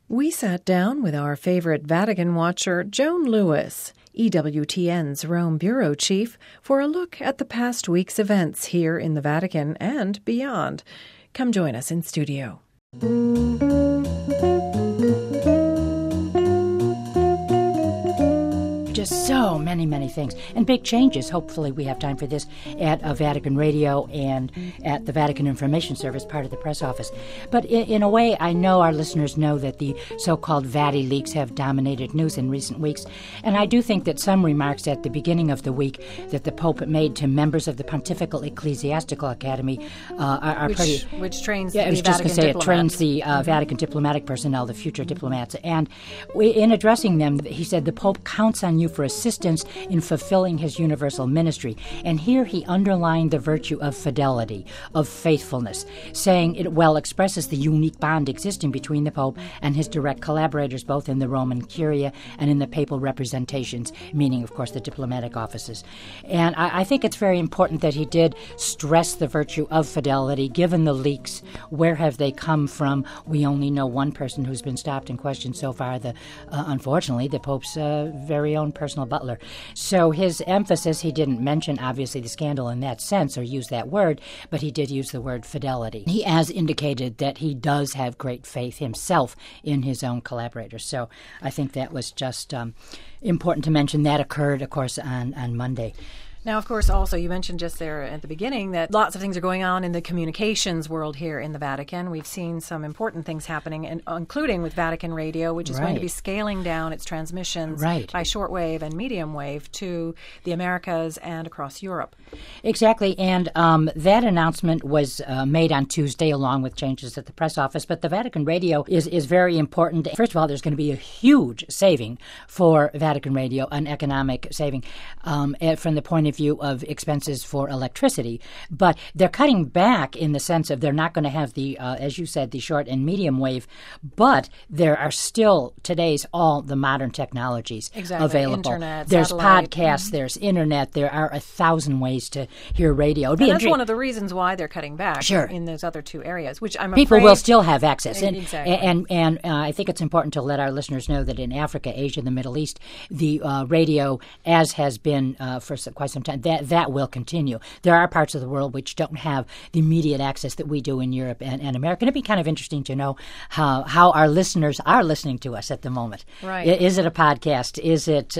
We sat down with our favorite Vatican watcher, Joan Lewis, EWTN's Rome Bureau Chief, for a look at the past week's events here in the Vatican and beyond. Come join us in studio. Just so many things, and big changes. Hopefully we have time for this at Vatican Radio and at the Vatican Information Service, part of the press office. But in a way, I know our listeners know that the so-called Vati leaks have dominated news in recent weeks, and I do think that some remarks at the beginning of the week that the Pope made to members of the Pontifical Ecclesiastical Academy are pretty... Which trains the Vatican diplomats. It trains the Mm-hmm. Vatican diplomatic personnel, the future diplomats. And in addressing them, he said, the Pope counts on you for assistance in fulfilling his universal ministry. And here he underlined the virtue of fidelity, of faithfulness, saying it well expresses the unique bond existing between the Pope and his direct collaborators, both in the Roman Curia and in the papal representations, meaning, of course, the diplomatic offices. And I think it's very important that he did stress the virtue of fidelity, given the leaks. Where have they come from? We only know one person who's been stopped and questioned so far, unfortunately, the Pope's very own personal butler. So his emphasis, he didn't mention, obviously, the scandal in that sense or use that word, but he did use the word fidelity. He has indicated that he does have great faith himself in his own collaborators. So I think that was just important to mention. That occurred, of course, on Monday. Now, of course, also, you mentioned just there at the beginning that lots of things are going on in the communications world here in the Vatican. We've seen some important things happening, including with Vatican Radio, which is going to be scaling down its transmissions by shortwave and medium wave to the Americas and across Europe. Exactly, and that announcement was made on Tuesday along with changes at the press office, but the Vatican Radio is very important. First of all, there's going to be a huge saving for Vatican Radio, an economic saving from the point of view of expenses for electricity, but they're cutting back in the sense of they're not going to have the, as you said, the short and medium wave, but there are still today's all the modern technologies available. Internet, there's satellite. podcasts, there's internet, there are 1,000 ways to hear radio. And that's one of the reasons why they're cutting back in those other two areas, which I'm people afraid will still have access. Exactly. And I think it's important to let our listeners know that in Africa, Asia, the Middle East, the radio, as has been for quite some time, that will continue. There are parts of the world which don't have the immediate access that we do in Europe and America. It'd be kind of interesting to know how our listeners are listening to us at the moment. Right. Is it a podcast? Is it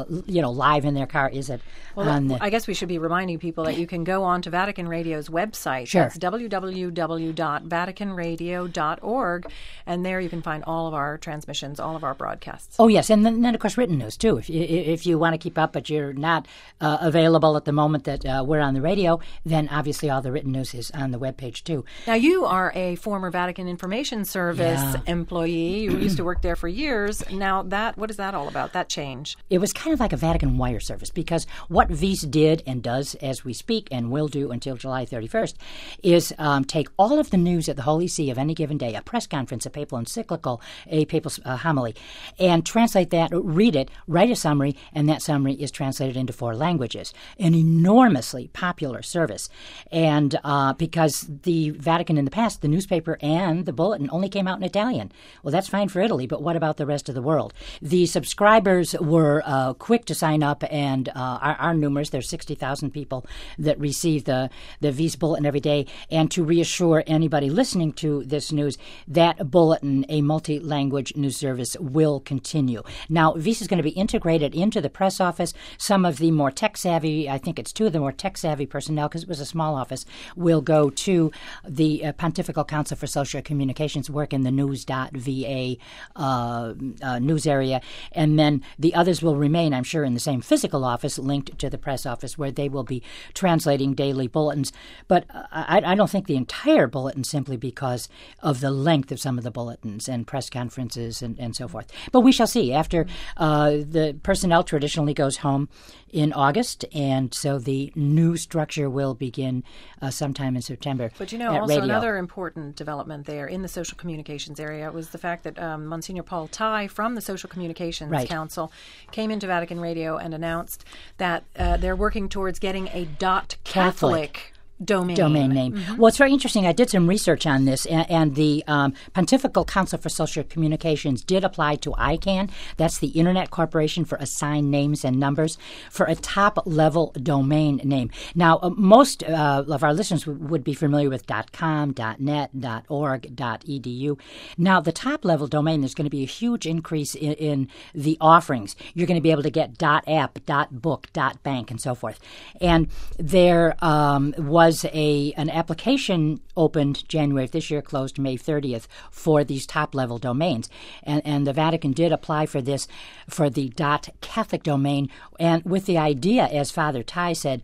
live in their car? Is it on the... I guess we should be reminding people that you can go on to Vatican Radio's website. Sure. That's www.vaticanradio.org, and there you can find all of our transmissions, all of our broadcasts. Oh, yes, and then of course, written news, too. If you want to keep up, but you're not available at the moment that we're on the radio, then obviously all the written news is on the webpage, too. Now, you are a former Vatican Information Service employee. You used to work there for years. Now, what is that all about, that change? It was kind of like a Vatican wire service, because what VIS did and does as we speak and will do until July 31st is take all of the news at the Holy See of any given day, a press conference, a papal encyclical, a papal homily, and translate that, read it, write a summary, and that summary is translated into 4 languages. An enormously popular service. And because the Vatican in the past, the newspaper and the bulletin only came out in Italian. Well, that's fine for Italy, but what about the rest of the world? The subscribers were quick to sign up and are numerous. There's 60,000 people that receive the VIS bulletin every day. And to reassure anybody listening to this news, that bulletin, a multi-language news service, will continue. Now, VIS is going to be integrated into the press office. Some of the more tech-savvy, I think it's 2 of the more tech-savvy personnel, because it was a small office, will go to the Pontifical Council for Social Communications, work in the news.va news area, and then the others will remain, I'm sure, in the same physical office linked to the press office, where they will be translating daily bulletins. But I don't think the entire bulletin, simply because of the length of some of the bulletins and press conferences and so forth. But we shall see. After the personnel traditionally goes home in August, and so the new structure will begin sometime in September. But also another important development there in the social communications area was the fact that Monsignor Paul Tai from the Social Communications Council came into Vatican Radio and announced that they're working towards getting a .Catholic domain name. Mm-hmm. Well, it's very interesting. I did some research on this, and the Pontifical Council for Social Communications did apply to ICANN. That's the Internet Corporation for Assigned Names and Numbers, for a top-level domain name. Now, most of our listeners would be familiar with .com, .net, .org, .edu. Now, the top-level domain, there's going to be a huge increase in the offerings. You're going to be able to get .app, .book, .bank, and so forth. And there was an application opened January of this year, closed May 30th, for these top-level domains. And the Vatican did apply for this, for the .Catholic domain, and with the idea, as Father Tai said,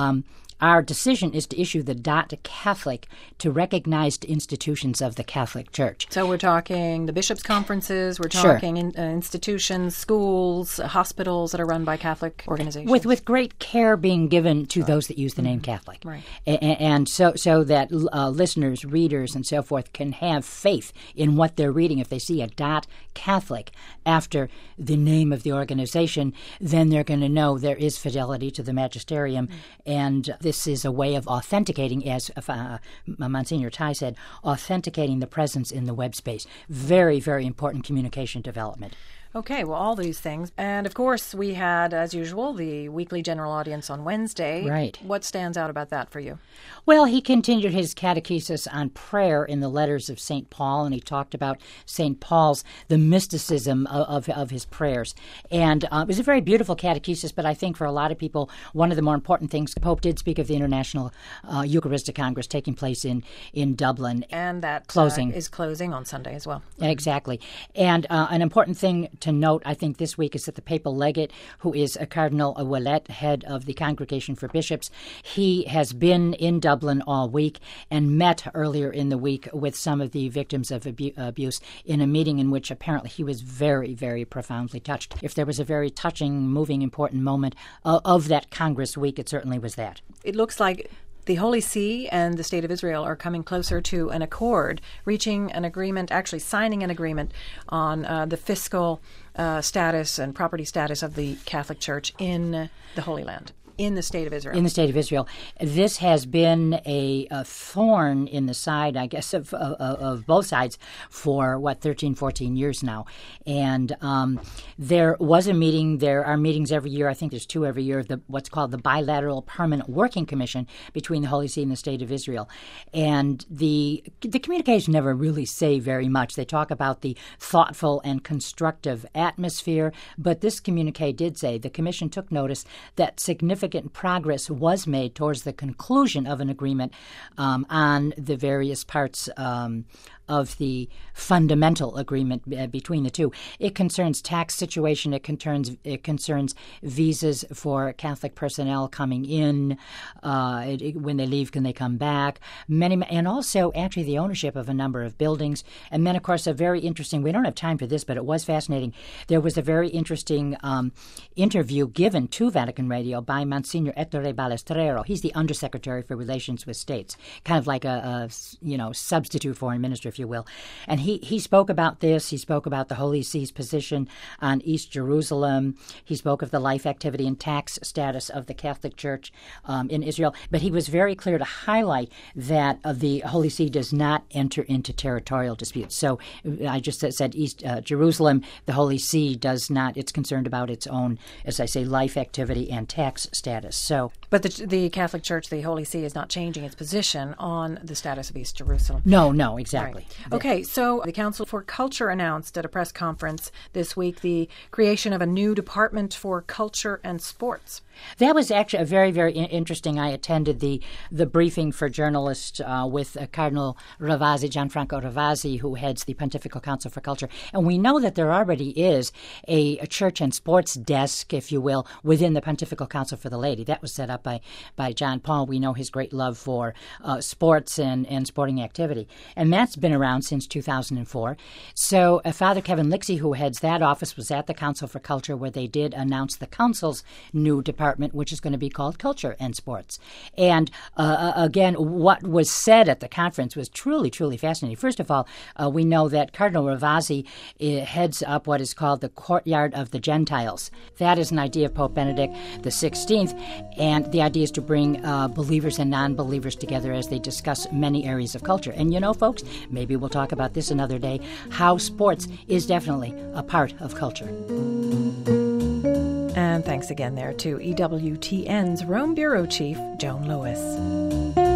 our decision is to issue the .Catholic to recognized institutions of the Catholic Church. So we're talking the bishops' conferences, we're talking institutions, schools, hospitals that are run by Catholic organizations. With great care being given to those that use the name Catholic. Right. And so that listeners, readers, and so forth can have faith in what they're reading. If they see a .Catholic after the name of the organization, then they're going to know there is fidelity to the magisterium, and this is a way of authenticating, as Monsignor Tai said, authenticating the presence in the web space. Very, very important communication development. Okay, well, all these things. And, of course, we had, as usual, the weekly general audience on Wednesday. Right. What stands out about that for you? Well, he continued his catechesis on prayer in the letters of St. Paul, and he talked about St. Paul's, the mysticism of his prayers. And it was a very beautiful catechesis, but I think for a lot of people, one of the more important things, the Pope did speak of the International Eucharistic Congress taking place in Dublin. And that is closing on Sunday as well. Exactly. And an important thing to note, I think, this week is that the papal legate, who is Cardinal Ouellet, head of the Congregation for Bishops, he has been in Dublin all week and met earlier in the week with some of the victims of abuse in a meeting in which apparently he was very, very profoundly touched. If there was a very touching, moving, important moment of that Congress week, it certainly was that. It looks like the Holy See and the State of Israel are coming closer to an accord, reaching an agreement, actually signing an agreement on the fiscal status and property status of the Catholic Church in the Holy Land. In the State of Israel. In the State of Israel. This has been a thorn in the side, I guess, of both sides for, 13, 14 years now. And there was a meeting. There are meetings every year. I think there's 2 every year, what's called the Bilateral Permanent Working Commission between the Holy See and the State of Israel. And the communiques never really say very much. They talk about the thoughtful and constructive atmosphere, but this communique did say the Commission took notice that significant progress was made towards the conclusion of an agreement on the various parts of the fundamental agreement between the two. It concerns tax situation. It concerns visas for Catholic personnel coming in. When they leave, can they come back? And also actually the ownership of a number of buildings. And then, of course, a very interesting, we don't have time for this, but it was fascinating. There was a very interesting interview given to Vatican Radio by Monsignor Ettore Balestrero. He's the Undersecretary for Relations with States, kind of like a substitute foreign minister, if you will. And he spoke about this. He spoke about the Holy See's position on East Jerusalem. He spoke of the life, activity, and tax status of the Catholic Church in Israel. But he was very clear to highlight that the Holy See does not enter into territorial disputes. So I just said East Jerusalem, the Holy See does not. It's concerned about its own, as I say, life, activity, and tax status. So, but the Catholic Church, the Holy See, is not changing its position on the status of East Jerusalem. No, exactly. Right. Okay, so the Council for Culture announced at a press conference this week the creation of a new department for culture and sports. That was actually a very, very interesting. I attended the briefing for journalists with Cardinal Ravasi, Gianfranco Ravasi, who heads the Pontifical Council for Culture. And we know that there already is a church and sports desk, if you will, within the Pontifical Council for the Laity. That was set up by John Paul. We know his great love for sports and sporting activity. And that's been around since 2004. So Father Kevin Lixie, who heads that office, was at the Council for Culture where they did announce the Council's new department, which is going to be called Culture and Sports. And again, what was said at the conference was truly, truly fascinating. First of all, we know that Cardinal Ravasi heads up what is called the Courtyard of the Gentiles. That is an idea of Pope Benedict XVI, and the idea is to bring believers and non-believers together as they discuss many areas of culture. And you know, folks, maybe we'll talk about this another day, how sports is definitely a part of culture. And thanks again there to EWTN's Rome Bureau Chief, Joan Lewis.